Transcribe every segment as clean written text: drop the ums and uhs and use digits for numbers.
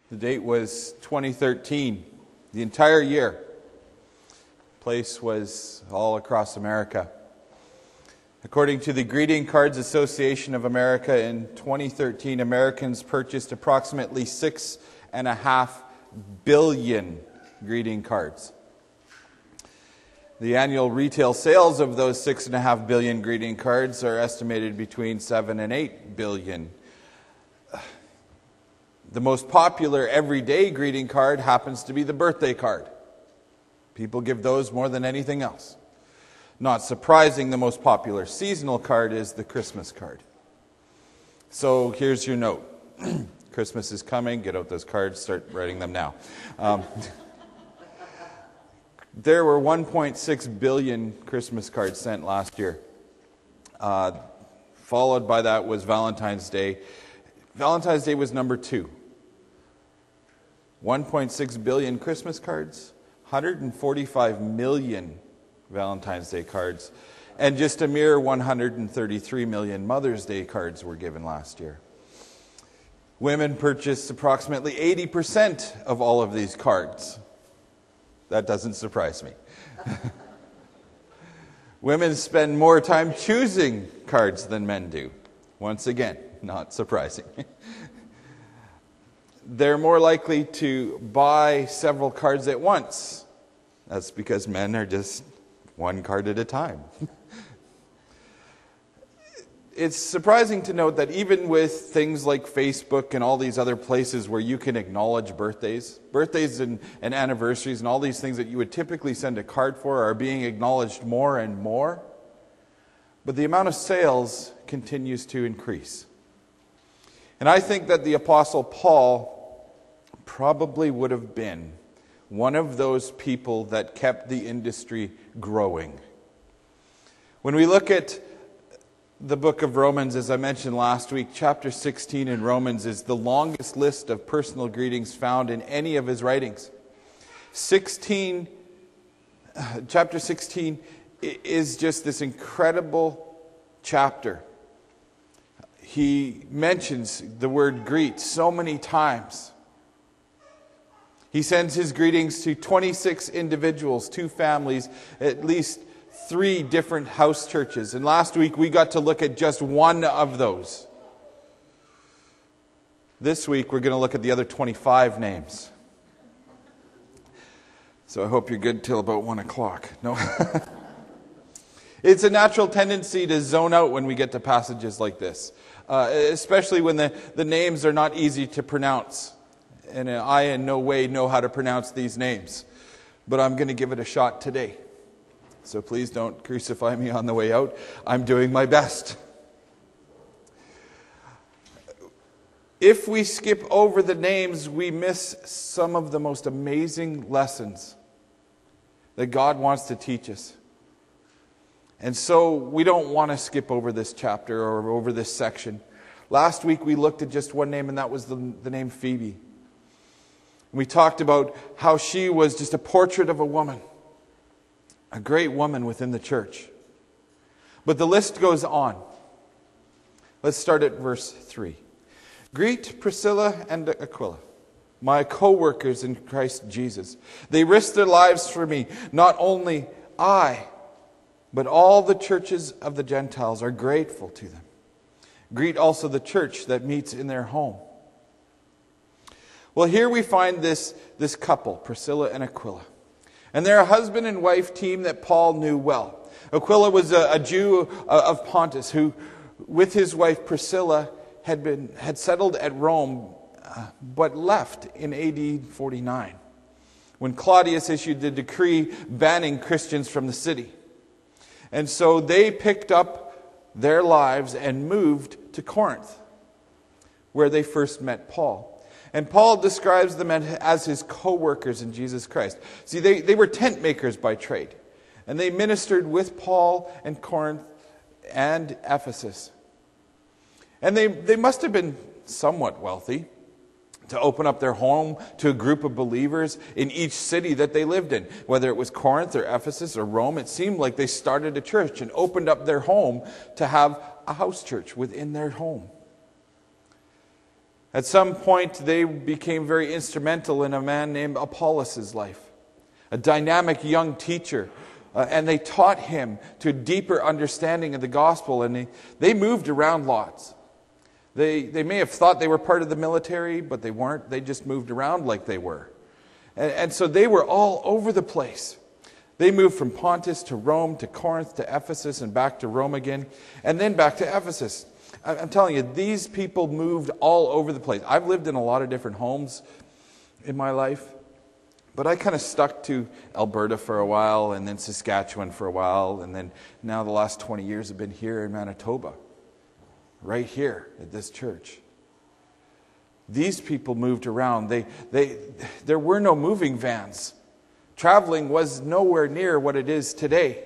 The date was 2013, the entire year. Place was all across America. According to the Greeting Cards Association of America, in 2013, Americans purchased approximately 6.5 billion greeting cards. The annual retail sales of those 6.5 billion greeting cards are estimated between 7 and 8 billion. The most popular everyday greeting card happens to be the birthday card. People give those more than anything else. Not surprising, the most popular seasonal card is the Christmas card. So here's your note. Christmas is coming. Get out those cards. Start writing them now. There were 1.6 billion Christmas cards sent last year. Followed by that was Valentine's Day. Valentine's Day was number 2. 1.6 billion Christmas cards, 145 million Valentine's Day cards, and just a mere 133 million Mother's Day cards were given last year. Women purchased approximately 80% of all of these cards. That doesn't surprise me. Women spend more time choosing cards than men do. Once again, not surprising. They're more likely to buy several cards at once. That's because men are just one card at a time. It's surprising to note that even with things like Facebook and all these other places where you can acknowledge birthdays and anniversaries and all these things that you would typically send a card for are being acknowledged more and more. But the amount of sales continues to increase. And I think that the Apostle Paul probably would have been one of those people that kept the industry growing. When we look at the book of Romans, as I mentioned last week, chapter 16 in Romans is the longest list of personal greetings found in any of his writings. Chapter 16 is just this incredible chapter. He mentions the word greet so many times. He sends his greetings to 26 individuals, 2 families, at least 3 different house churches. And last week we got to look at just one of those. This week we're going to look at the other 25 names. So I hope you're good till about 1 o'clock. No. It's a natural tendency to zone out when we get to passages like this, especially when the names are not easy to pronounce. And I in no way know how to pronounce these names. But I'm going to give it a shot today. So please don't crucify me on the way out. I'm doing my best. If we skip over the names, we miss some of the most amazing lessons that God wants to teach us. And so we don't want to skip over this chapter or over this section. Last week we looked at just one name, and that was the name Phoebe. We talked about how she was just a portrait of a woman, a great woman within the church. But the list goes on. Let's start at verse 3. Greet Priscilla and Aquila, my co-workers in Christ Jesus. They risked their lives for me. Not only I, but all the churches of the Gentiles are grateful to them. Greet also the church that meets in their home. Well, here we find this couple, Priscilla and Aquila. And they're a husband and wife team that Paul knew well. Aquila was a Jew of Pontus who, with his wife Priscilla, had settled at Rome, but left in AD 49, when Claudius issued the decree banning Christians from the city. And so they picked up their lives and moved to Corinth, where they first met Paul. And Paul describes them as his co-workers in Jesus Christ. See, they were tent makers by trade. And they ministered with Paul in Corinth and Ephesus. And they must have been somewhat wealthy to open up their home to a group of believers in each city that they lived in. Whether it was Corinth or Ephesus or Rome, it seemed like they started a church and opened up their home to have a house church within their home. At some point, they became very instrumental in a man named Apollos' life, a dynamic young teacher. And they taught him to a deeper understanding of the gospel, and they moved around lots. They may have thought they were part of the military, but they weren't. They just moved around like they were. And so they were all over the place. They moved from Pontus to Rome to Corinth to Ephesus and back to Rome again, and then back to Ephesus. I'm telling you, these people moved all over the place. I've lived in a lot of different homes in my life, but I kind of stuck to Alberta for a while, and then Saskatchewan for a while, and then now the last 20 years have been here in Manitoba, right here at this church. These people moved around. There were no moving vans. Traveling was nowhere near what it is today.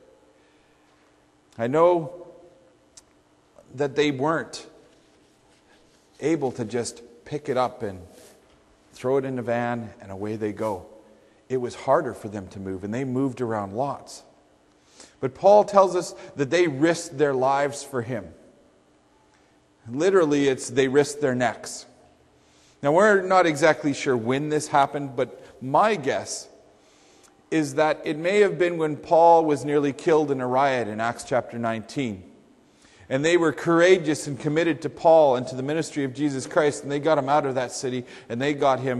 I know that they weren't able to just pick it up and throw it in a van and away they go. It was harder for them to move, and they moved around lots. But Paul tells us that they risked their lives for him. Literally, it's they risked their necks. Now, we're not exactly sure when this happened, but my guess is that it may have been when Paul was nearly killed in a riot in Acts chapter 19. And they were courageous and committed to Paul and to the ministry of Jesus Christ, and they got him out of that city, and they got him,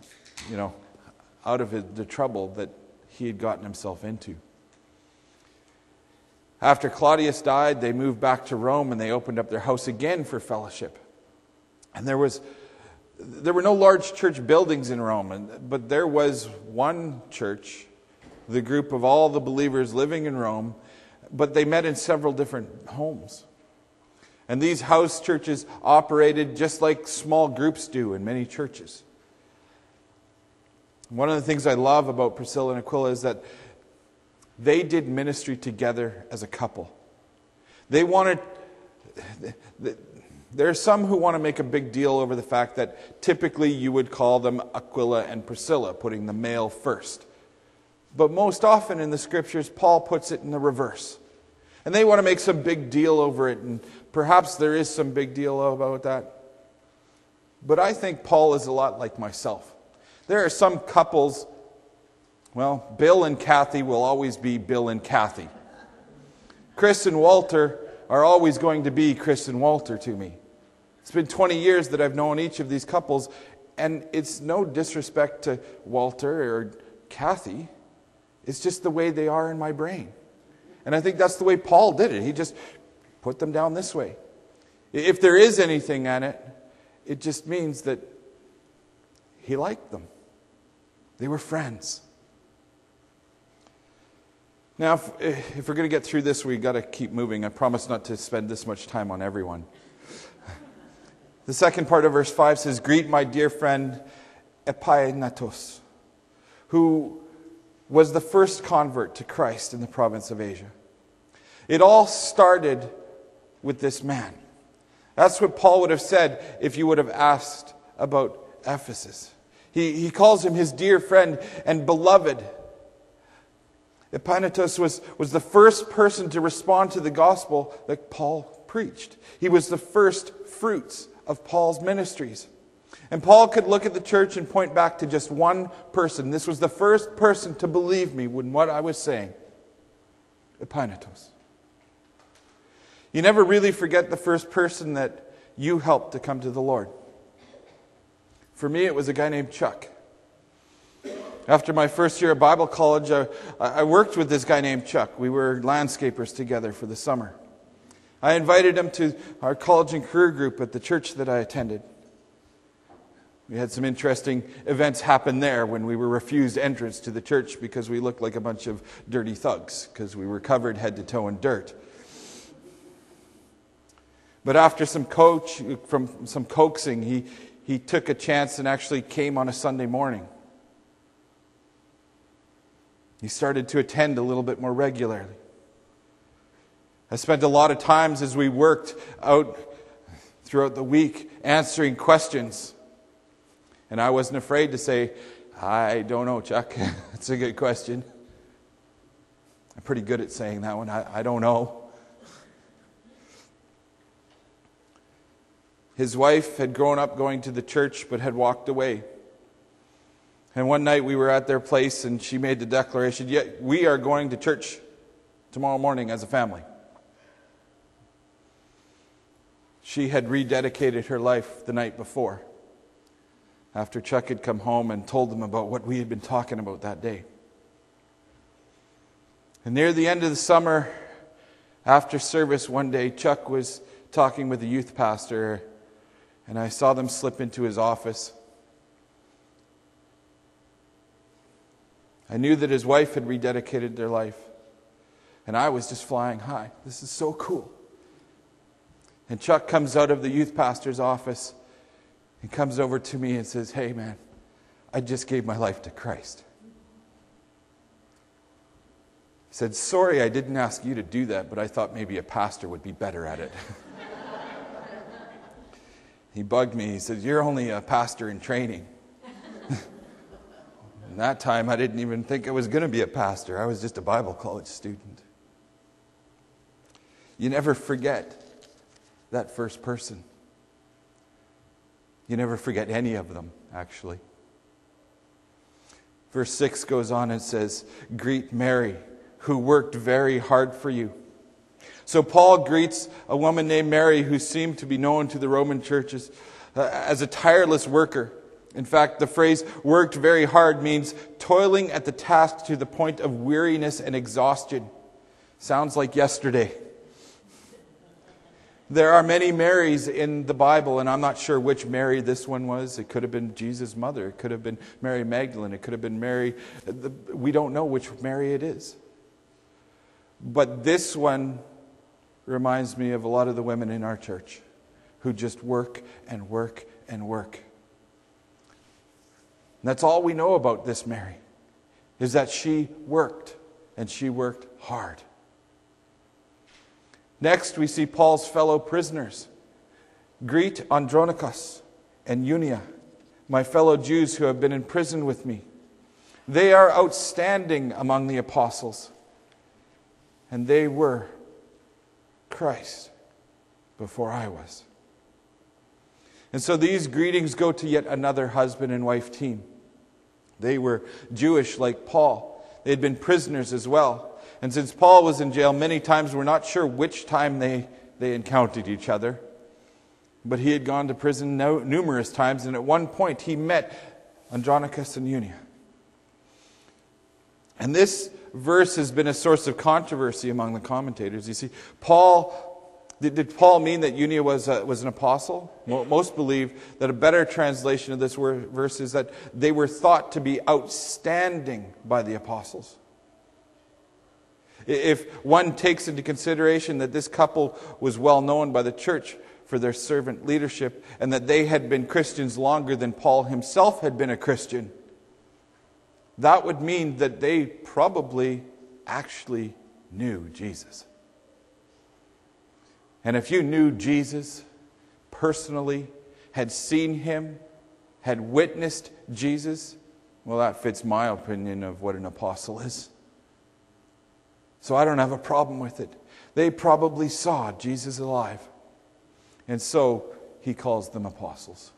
out of the trouble that he had gotten himself into. After Claudius died, they moved back to Rome, and they opened up their house again for fellowship. And there were no large church buildings in Rome, but there was one church, the group of all the believers living in Rome, but they met in several different homes. And these house churches operated just like small groups do in many churches. One of the things I love about Priscilla and Aquila is that they did ministry together as a couple. There are some who want to make a big deal over the fact that typically you would call them Aquila and Priscilla, putting the male first. But most often in the scriptures, Paul puts it in the reverse. And they want to make some big deal over it, and perhaps there is some big deal about that. But I think Paul is a lot like myself. There are some couples, Bill and Kathy will always be Bill and Kathy. Chris and Walter are always going to be Chris and Walter to me. It's been 20 years that I've known each of these couples, and it's no disrespect to Walter or Kathy. It's just the way they are in my brain. And I think that's the way Paul did it. He just put them down this way. If there is anything in it, it just means that he liked them. They were friends. Now, if we're going to get through this, we've got to keep moving. I promise not to spend this much time on everyone. The second part of verse 5 says, "Greet my dear friend Epaenetus, who was the first convert to Christ in the province of Asia." It all started with this man. That's what Paul would have said if you would have asked about Ephesus. He calls him his dear friend and beloved. Epaenetus was the first person to respond to the gospel that Paul preached. He was the first fruits of Paul's ministries. And Paul could look at the church and point back to just one person. This was the first person to believe me in what I was saying. Epaenetus. You never really forget the first person that you helped to come to the Lord. For me, it was a guy named Chuck. After my first year at Bible college, I worked with this guy named Chuck. We were landscapers together for the summer. I invited him to our college and career group at the church that I attended. We had some interesting events happen there when we were refused entrance to the church because we looked like a bunch of dirty thugs because we were covered head to toe in dirt. But after some coaxing, he took a chance and actually came on a Sunday morning. He started to attend a little bit more regularly. I spent a lot of times as we worked out throughout the week answering questions. And I wasn't afraid to say, "I don't know, Chuck." That's a good question. I'm pretty good at saying that one. I don't know. His wife had grown up going to the church but had walked away. And one night we were at their place and she made the declaration, "Yeah, we are going to church tomorrow morning as a family." She had rededicated her life the night before, after Chuck had come home and told them about what we had been talking about that day. And near the end of the summer, after service one day, Chuck was talking with the youth pastor, and I saw them slip into his office. I knew that his wife had rededicated their life, and I was just flying high. This is so cool. And Chuck comes out of the youth pastor's office and comes over to me and says, "Hey man, I just gave my life to Christ." He said, "Sorry I didn't ask you to do that, but I thought maybe a pastor would be better at it." He bugged me. He said, "You're only a pastor in training." And that time I didn't even think I was going to be a pastor. I was just a Bible college student. You never forget that first person. You never forget any of them, actually. Verse 6 goes on and says, "Greet Mary, who worked very hard for you." So Paul greets a woman named Mary who seemed to be known to the Roman churches as a tireless worker. In fact, the phrase "worked very hard" means toiling at the task to the point of weariness and exhaustion. Sounds like yesterday. There are many Marys in the Bible, and I'm not sure which Mary this one was. It could have been Jesus' mother. It could have been Mary Magdalene. It could have been Mary. We don't know which Mary it is. But this one reminds me of a lot of the women in our church who just work and work and work. And that's all we know about this Mary, is that she worked, and she worked hard. Next, we see Paul's fellow prisoners. "Greet Andronicus and Eunia, my fellow Jews who have been in prison with me. They are outstanding among the apostles, and they were Christ before I was." And so these greetings go to yet another husband and wife team. They were Jewish like Paul. They had been prisoners as well. And since Paul was in jail many times, we're not sure which time they encountered each other. But he had gone to prison numerous times, and at one point he met Andronicus and Eunia. And this verse has been a source of controversy among the commentators. You see, did Paul mean that Eunia was an apostle? Most believe that a better translation of this verse is that they were thought to be outstanding by the apostles. If one takes into consideration that this couple was well known by the church for their servant leadership, and that they had been Christians longer than Paul himself had been a Christian, that would mean that they probably actually knew Jesus. And if you knew Jesus personally, had seen him, had witnessed Jesus, well, that fits my opinion of what an apostle is. So I don't have a problem with it. They probably saw Jesus alive. And so he calls them apostles.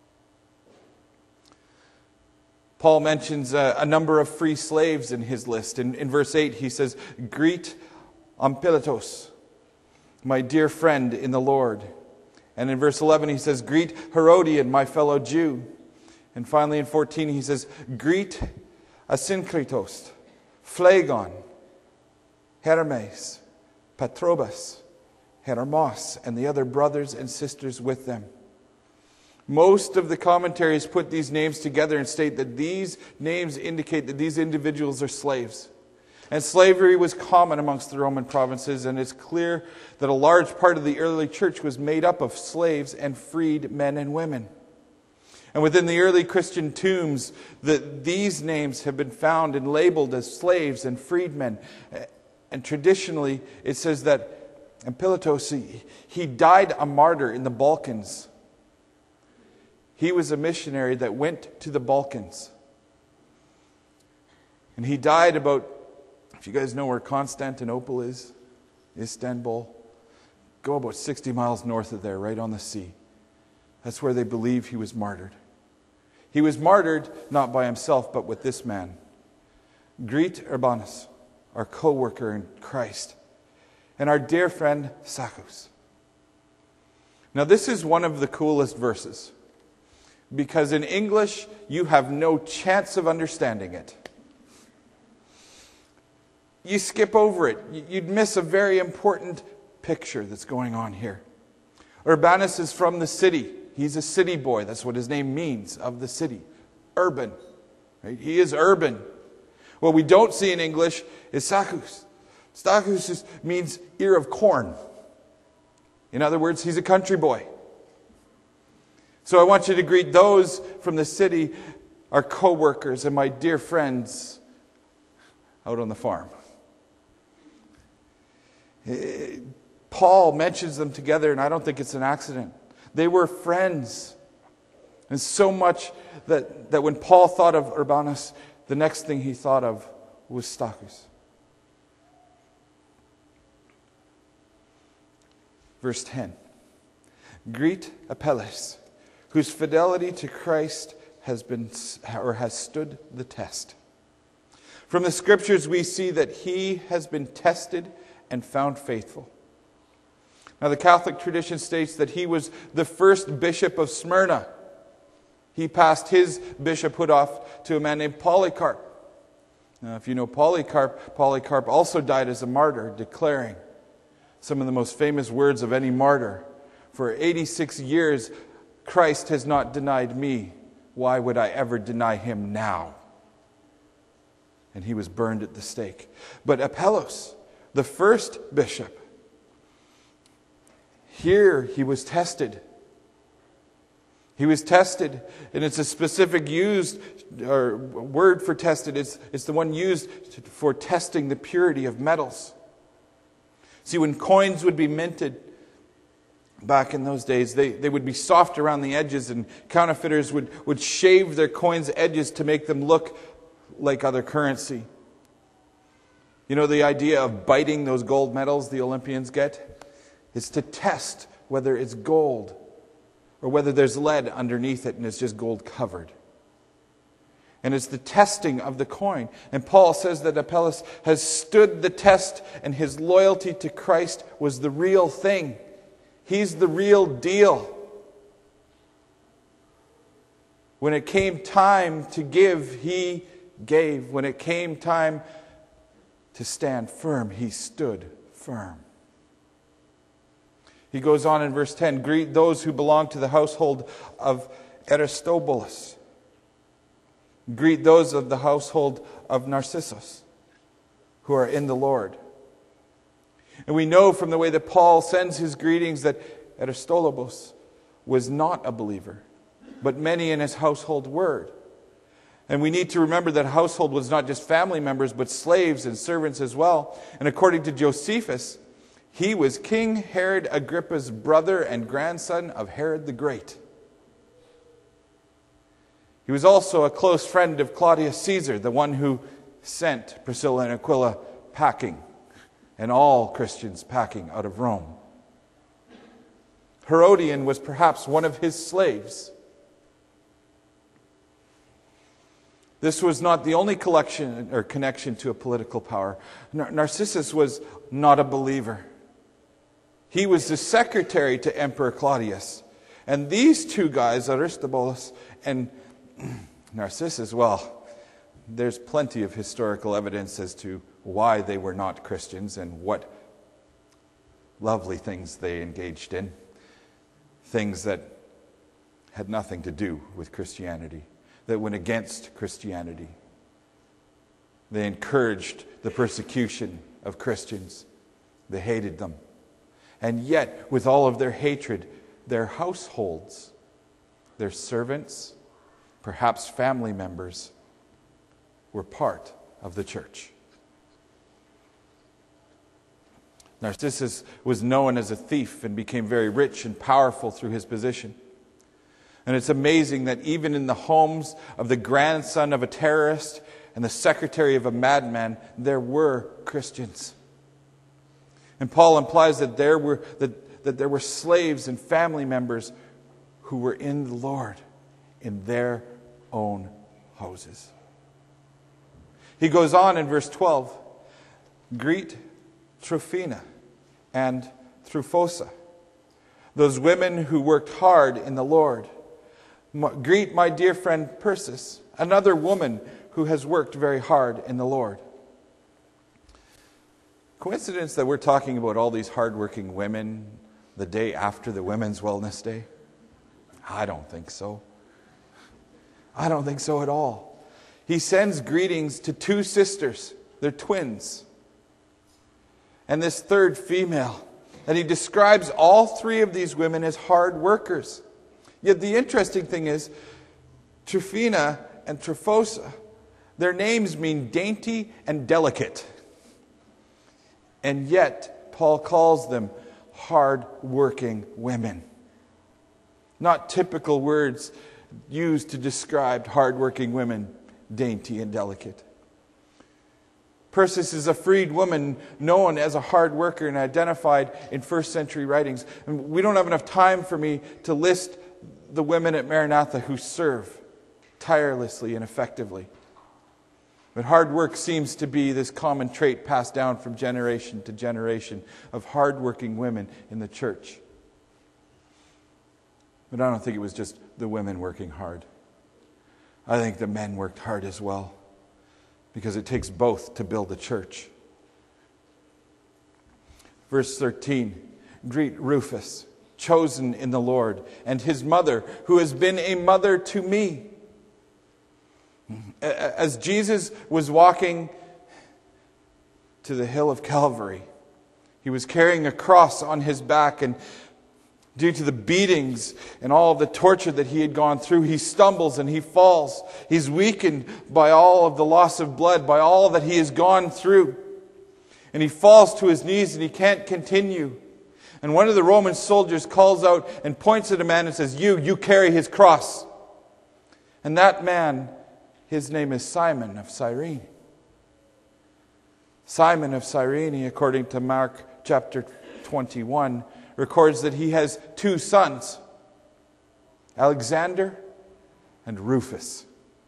Paul mentions a number of free slaves in his list. In verse 8 he says, "Greet Ampliatus, my dear friend in the Lord." And in verse 11 he says, "Greet Herodion, my fellow Jew." And finally in 14 he says, "Greet Asyncritos, Phlegon, Hermes, Patrobas, Hermos, and the other brothers and sisters with them." Most of the commentaries put these names together and state that these names indicate that these individuals are slaves. And slavery was common amongst the Roman provinces, and it's clear that a large part of the early church was made up of slaves and freed men and women. And within the early Christian tombs, these names have been found and labeled as slaves and freedmen. And traditionally, it says that Ampliatus, he died a martyr in the Balkans. He was a missionary that went to the Balkans. And he died about, if you guys know where Constantinople is, Istanbul, go about 60 miles north of there, right on the sea. That's where they believe he was martyred. He was martyred not by himself, but with this man. Greet Urbanus, our co-worker in Christ, and our dear friend Stachys. Now this is one of the coolest verses, because in English you have no chance of understanding it. You skip over it. You'd miss a very important picture that's going on here. Urbanus is from the city. He's a city boy. That's what his name means, of the city. Urban. Right? He is urban. What we don't see in English is Stachys. Stachys means ear of corn. In other words, he's a country boy. So I want you to greet those from the city, our co-workers and my dear friends out on the farm. Paul mentions them together, and I don't think it's an accident. They were friends. And so much that when Paul thought of Urbanus, the next thing he thought of was Stachys. Verse 10. Greet Apelles, whose fidelity to Christ has stood the test. From the scriptures we see that he has been tested and found faithful. Now the Catholic tradition states that he was the first bishop of Smyrna. He passed his bishophood off to a man named Polycarp. Now if you know Polycarp also died as a martyr, declaring some of the most famous words of any martyr. For 86 years, Christ has not denied me. Why would I ever deny him now? And he was burned at the stake. But Apelles, the first bishop, here he was tested. He was tested, and it's a specific word for tested. It's the one used for testing the purity of metals. See, when coins would be minted back in those days, they would be soft around the edges, and counterfeiters would shave their coins' edges to make them look like other currency. You know the idea of biting those gold medals the Olympians get? It's to test whether it's gold or whether there's lead underneath it and it's just gold covered. And it's the testing of the coin. And Paul says that Apelles has stood the test, and his loyalty to Christ was the real thing. He's the real deal. When it came time to give, he gave. When it came time to stand firm, he stood firm. He goes on in verse 10, greet those who belong to the household of Aristobulus. Greet those of the household of Narcissus who are in the Lord. And we know from the way that Paul sends his greetings that Aristobulus was not a believer, but many in his household were. And we need to remember that household was not just family members, but slaves and servants as well. And according to Josephus, he was King Herod Agrippa's brother and grandson of Herod the Great. He was also a close friend of Claudius Caesar, the one who sent Priscilla and Aquila packing, and all Christians packing out of Rome. Herodian was perhaps one of his slaves. This was not the only connection to a political power. Narcissus was not a believer. He was the secretary to Emperor Claudius. And these two guys, Aristobulus and Narcissus, well, there's plenty of historical evidence as to why they were not Christians and what lovely things they engaged in. Things that had nothing to do with Christianity, that went against Christianity. They encouraged the persecution of Christians. They hated them. And yet, with all of their hatred, their households, their servants, perhaps family members, were part of the church. Narcissus was known as a thief and became very rich and powerful through his position. And it's amazing that even in the homes of the grandson of a terrorist and the secretary of a madman, there were Christians. And Paul implies that there were slaves and family members who were in the Lord in their own houses. He goes on in verse 12, greet Tryphena and Tryphosa, those women who worked hard in the Lord. Greet my dear friend Persis, another woman who has worked very hard in the Lord. Coincidence that we're talking about all these hardworking women the day after the Women's Wellness Day? I don't think so. I don't think so at all. He sends greetings to two sisters. They're twins. And this third female. And he describes all three of these women as hard workers. Yet the interesting thing is, Tryphena and Tryphosa, their names mean dainty and delicate. And yet, Paul calls them hard-working women. Not typical words used to describe hard-working women, dainty and delicate. Persis is a freed woman known as a hard worker and identified in first century writings. And we don't have enough time for me to list the women at Maranatha who serve tirelessly and effectively. But hard work seems to be this common trait passed down from generation to generation of hardworking women in the church. But I don't think it was just the women working hard. I think the men worked hard as well, because it takes both to build a church. Verse 13, greet Rufus, chosen in the Lord, and his mother, who has been a mother to me. As Jesus was walking to the hill of Calvary, he was carrying a cross on his back, and due to the beatings and all of the torture that he had gone through, he stumbles and he falls. He's weakened by all of the loss of blood, by all that he has gone through. And he falls to his knees and he can't continue. And one of the Roman soldiers calls out and points at a man and says, You carry his cross. And that man, his name is Simon of Cyrene. Simon of Cyrene, according to Mark chapter 21, records that he has two sons, Alexander and Rufus.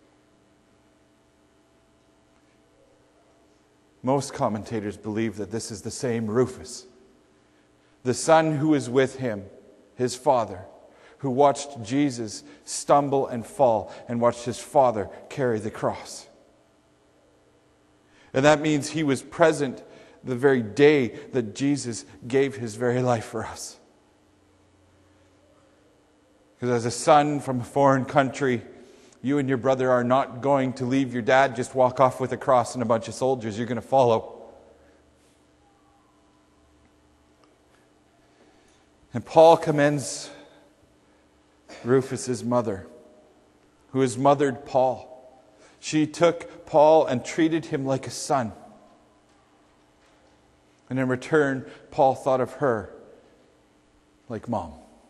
Most commentators believe that this is the same Rufus, the son who is with him, his father, who watched Jesus stumble and fall and watched his father carry the cross. And that means he was present the very day that Jesus gave his very life for us. Because as a son from a foreign country, you and your brother are not going to leave your dad, just walk off with a cross and a bunch of soldiers. You're going to follow. And Paul commends Rufus's mother, who has mothered Paul. She took Paul and treated him like a son. And in return, Paul thought of her like mom.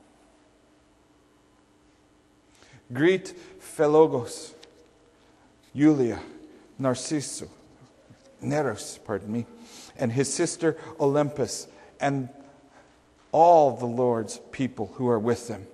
Greet Philologos, Julia, Narcissus, Neros, and his sister Olympus, and all the Lord's people who are with them.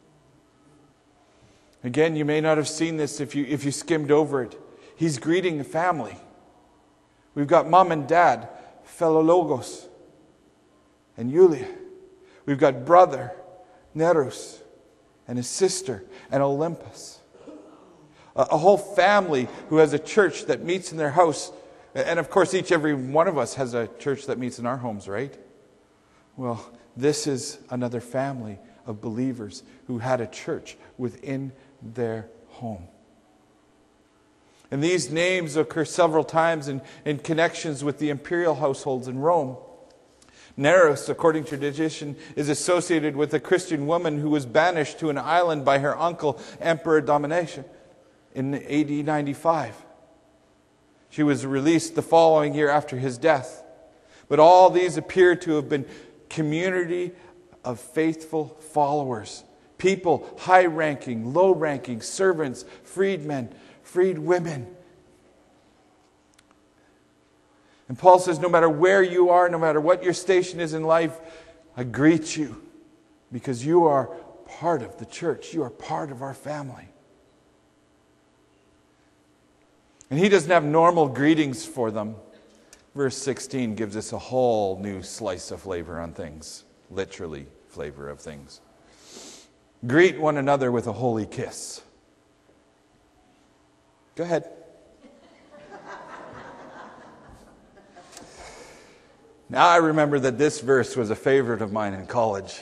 Again, you may not have seen this if you skimmed over it. He's greeting a family. We've got mom and dad, Philologos and Julia. We've got brother, Neros, and his sister, and Olympus. A whole family who has a church that meets in their house. And of course, every one of us has a church that meets in our homes, right? Well, this is another family of believers who had a church within their home. And these names occur several times in connections with the imperial households in Rome. Neros, according to tradition, is associated with a Christian woman who was banished to an island by her uncle, Emperor Domitian, in AD 95. She was released the following year after his death. But all these appear to have been community of faithful followers. People, high-ranking, low-ranking, servants, freedmen, freed women. And Paul says, no matter where you are, no matter what your station is in life, I greet you because you are part of the church. You are part of our family. And he doesn't have normal greetings for them. Verse 16 gives us a whole new slice of flavor on things. Literally, flavor of things. Greet one another with a holy kiss. Go ahead. Now I remember that this verse was a favorite of mine in college.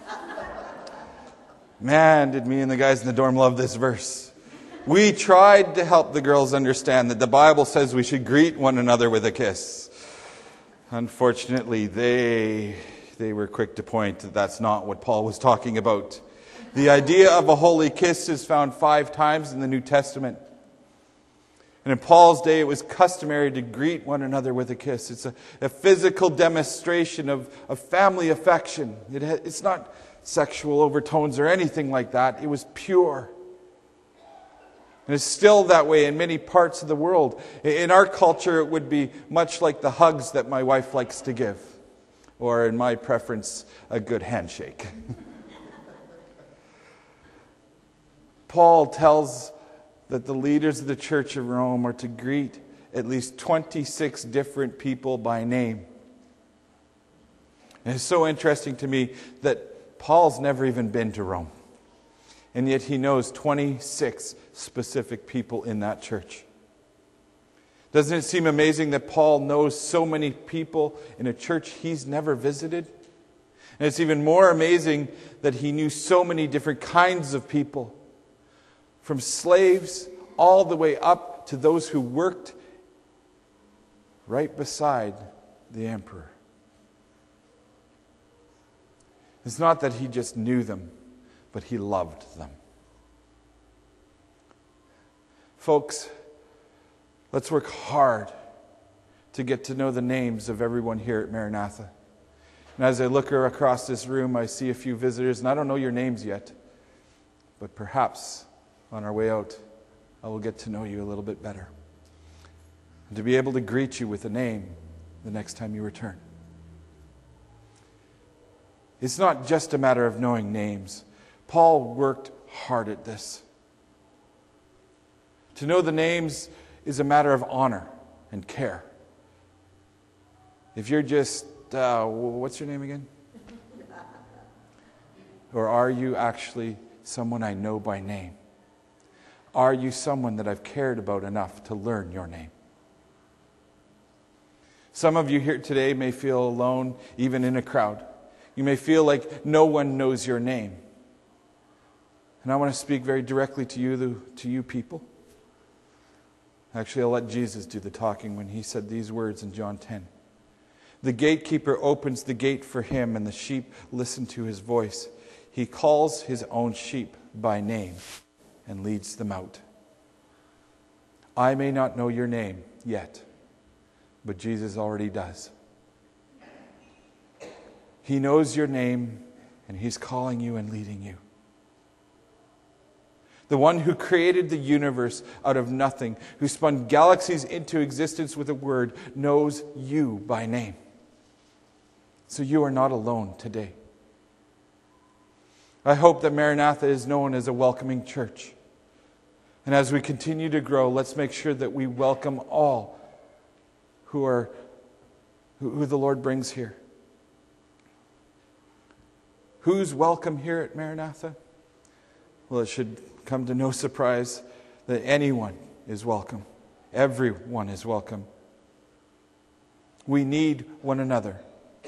Man, did me and the guys in the dorm love this verse. We tried to help the girls understand that the Bible says we should greet one another with a kiss. Unfortunately, they were quick to point that that's not what Paul was talking about. The idea of a holy kiss is found 5 times in the New Testament. And in Paul's day, it was customary to greet one another with a kiss. It's a physical demonstration of family affection. It's not sexual overtones or anything like that. It was pure. And it's still that way in many parts of the world. In our culture, it would be much like the hugs that my wife likes to give. Or, in my preference, a good handshake. Paul tells that the leaders of the church of Rome are to greet at least 26 different people by name. And it's so interesting to me that Paul's never even been to Rome. And yet he knows 26 specific people in that church. Doesn't it seem amazing that Paul knows so many people in a church he's never visited? And it's even more amazing that he knew so many different kinds of people. From slaves all the way up to those who worked right beside the emperor. It's not that he just knew them, but he loved them. Folks, let's work hard to get to know the names of everyone here at Maranatha. And as I look across this room, I see a few visitors, and I don't know your names yet, but perhaps on our way out, I will get to know you a little bit better. And to be able to greet you with a name the next time you return. It's not just a matter of knowing names. Paul worked hard at this. To know the names is a matter of honor and care. If you're just, what's your name again? Or are you actually someone I know by name? Are you someone that I've cared about enough to learn your name? Some of you here today may feel alone, even in a crowd. You may feel like no one knows your name. And I want to speak very directly to you people. Actually, I'll let Jesus do the talking when he said these words in John 10. The gatekeeper opens the gate for him, and the sheep listen to his voice. He calls his own sheep by name and leads them out. I may not know your name yet, but Jesus already does. He knows your name, and he's calling you and leading you. The one who created the universe out of nothing, who spun galaxies into existence with a word, knows you by name. So you are not alone today. I hope that Maranatha is known as a welcoming church. And as we continue to grow, let's make sure that we welcome all who the Lord brings here. Who's welcome here at Maranatha? Well, it should come to no surprise that anyone is welcome. Everyone is welcome. We need one another.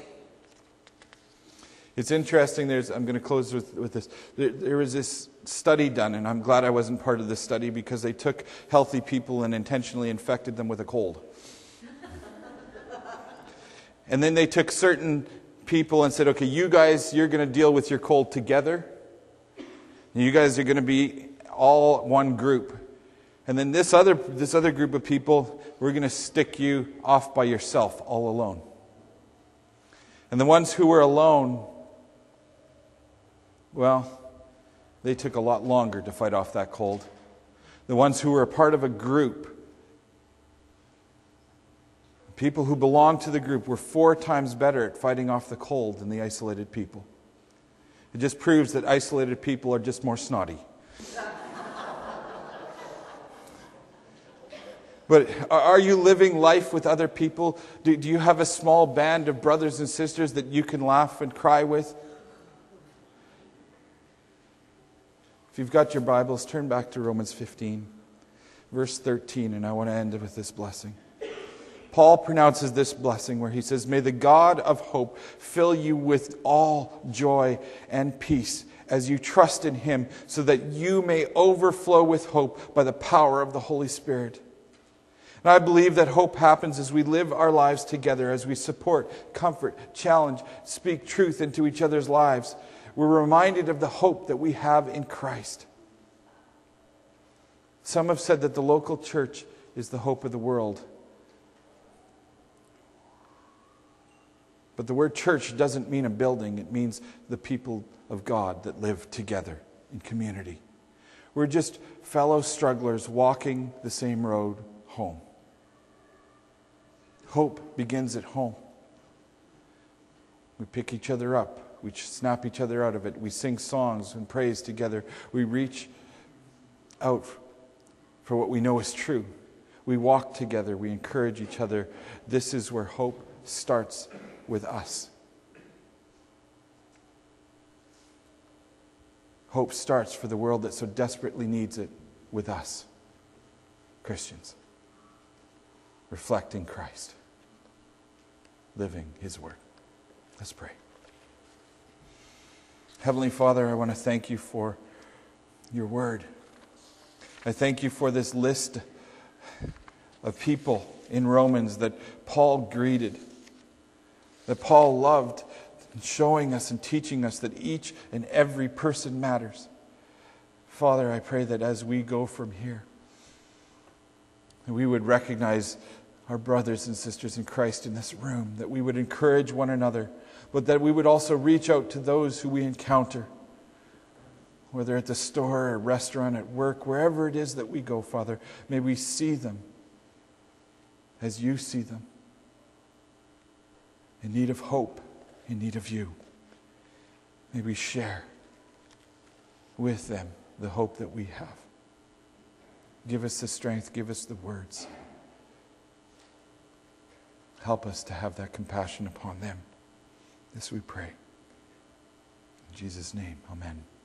It's interesting, I'm going to close with this. There was this study done, and I'm glad I wasn't part of this study because they took healthy people and intentionally infected them with a cold. And then they took certain people and said, okay, you guys, you're going to deal with your cold together. And you guys are going to be all one group. And then this other group of people, we're going to stick you off by yourself, all alone. And the ones who were alone, well, they took a lot longer to fight off that cold. The ones who were a part of a group, people who belonged to the group, were 4 times better at fighting off the cold than the isolated people. It just proves that isolated people are just more snotty. But are you living life with other people? Do you have a small band of brothers and sisters that you can laugh and cry with? If you've got your Bibles, turn back to Romans 15, verse 13, and I want to end with this blessing. Paul pronounces this blessing where he says, "May the God of hope fill you with all joy and peace as you trust in Him, so that you may overflow with hope by the power of the Holy Spirit." And I believe that hope happens as we live our lives together, as we support, comfort, challenge, speak truth into each other's lives. We're reminded of the hope that we have in Christ. Some have said that the local church is the hope of the world. But the word church doesn't mean a building. It means the people of God that live together in community. We're just fellow strugglers walking the same road home. Hope begins at home. We pick each other up. We snap each other out of it. We sing songs and praise together. We reach out for what we know is true. We walk together. We encourage each other. This is where hope starts with us. Hope starts for the world that so desperately needs it with us, Christians, reflecting Christ, living His Word. Let's pray. Heavenly Father, I want to thank You for Your Word. I thank You for this list of people in Romans that Paul greeted, that Paul loved, showing us and teaching us that each and every person matters. Father, I pray that as we go from here, that we would recognize our brothers and sisters in Christ in this room, that we would encourage one another, but that we would also reach out to those who we encounter, whether at the store, or restaurant, at work, wherever it is that we go, Father. May we see them as You see them, in need of hope, in need of You. May we share with them the hope that we have. Give us the strength, give us the words. Help us to have that compassion upon them. This we pray. In Jesus' name, amen.